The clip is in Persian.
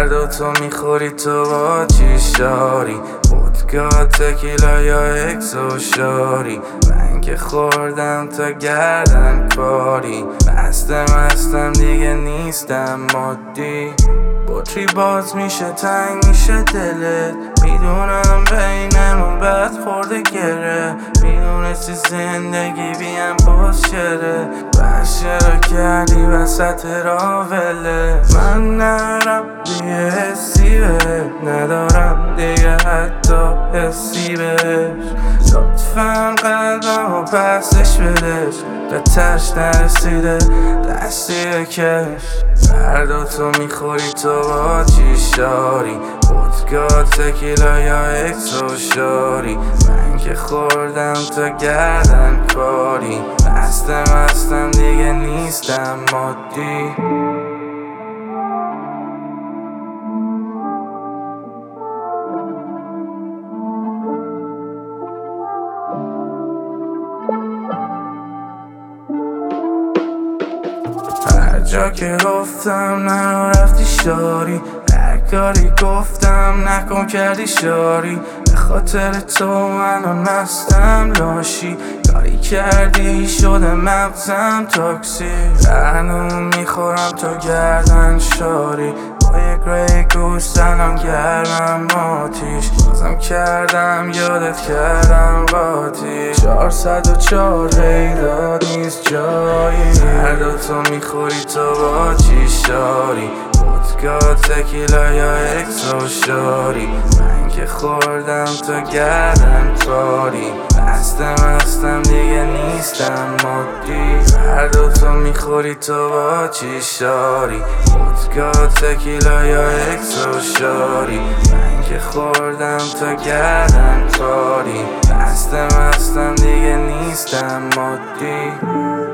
فردا تو میخوری تو با چی شاری؟ ودکا تکیلا یا اکسو شاری؟ من که خوردم تا گردن کاری، مستم دیگه نیستم مادی. بطری باز میشه تنگ میشه دلت، میدونم بینمون بد خورده گره، میدونستی زندگی بیم باز شده، بس چرا کردی وسط راوله؟ من نرم دیگه حسی بهت ندارم دیگه حتی حسی بهش، لطفا قلبمو پسش بدش به تش نرسیده دستی بکش. فردا تو میخوری تو با چی شاری؟ ودکا تکیلا یا اکسو شاری؟ من که خوردم تا گردن کاری، مستم دیگه نیستم مادی. هر جا که گفتم نه رفتی شاری، هر کاری گفتم نکن کردی شاری، به خاطر تو منو مستم لاشی، کاری کردی شده مغزم تاکسی، برنامه میخورم تو گردن شاری، با یه گری گوش زنم گرمم آتیش، بازم کردم یادت کردم قاطی، 404 پیدات نیست جایی. فردا تو میخوری تو با چی شاری؟ ودکا تکیلا یا اکسو شاری؟ من که خوردم تا گردن کاری، مستم دیگه نیستم مادی. فردا تو میخوری تو با چی شاری؟ ودکا تکیلا یا اکسو شاری؟ من که خوردم تا گردن کاری، مستم دیگه نیستم مادی.